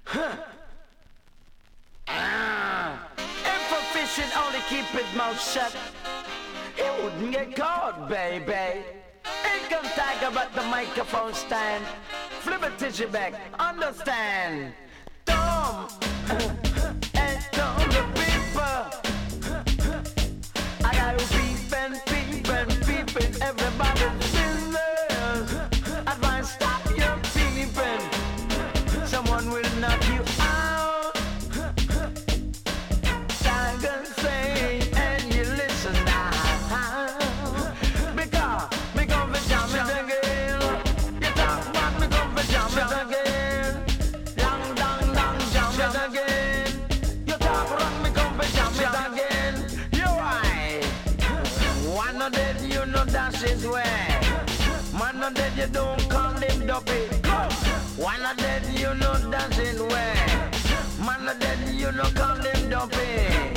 If a fish would only keep his mouth shut, he wouldn't get caught, baby. Ain't come tiger but the microphone stand. Flip it tissue back, understand. Dumb and dumb the people. I got peeping, everybody's business. Advice, stop your peeping. Someone will knock you out. Tiger say, and you listen now. Because me come for jam it again. You talk about me come for jam it again. Long jam it again. You talk wrong, me come for jam it again. You right. One of them you know that's his way. Man of them you don't call him dopey. One of them you know dancing way. Man of them you know call him dopey.